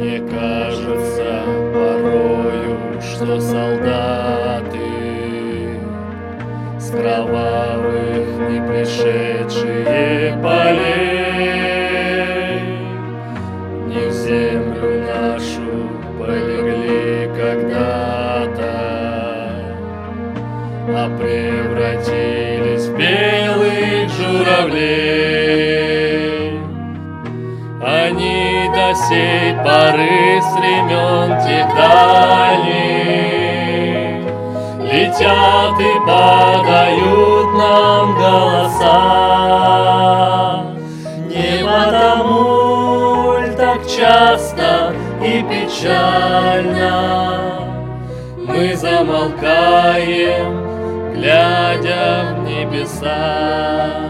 Мне кажется порою, что солдаты с кровавых не пришедшие полей не в землю нашу полегли когда-то, а превратились в белых журавлей. Они до сей поры с времен тех дальних летят и подают нам голоса. Не потому ль так часто и печально мы замолкаем, глядя в небеса.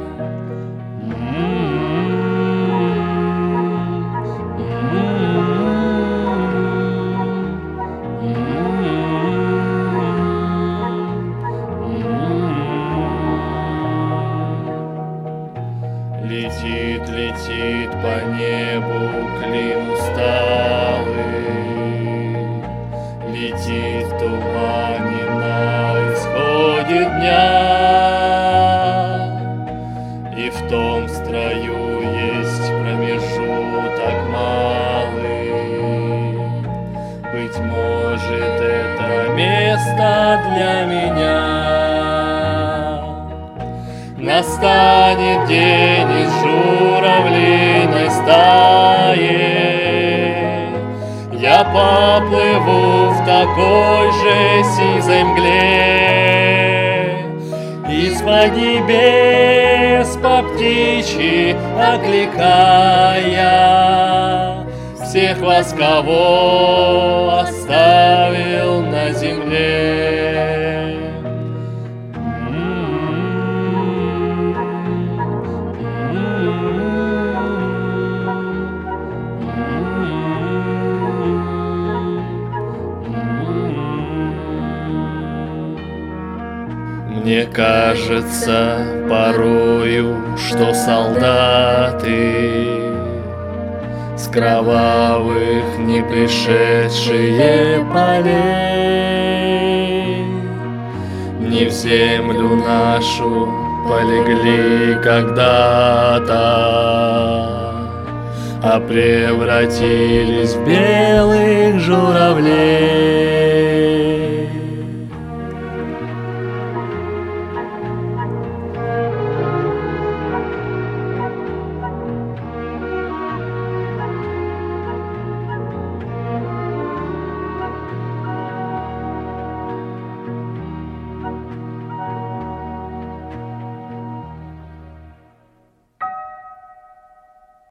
Летит, летит по небу клин усталый, летит в тумане на исходе дня, и в том строю есть промежуток малый. Быть может, это место для меня. Настанет день из журавлиной стаи, я поплыву в такой же сизой мгле, из-под небес по птичьи окликая всех вас, кого оставил на земле. Мне кажется порою, что солдаты с кровавых не пришедшие полей не в землю нашу полегли когда-то, а превратились в белых журавлей.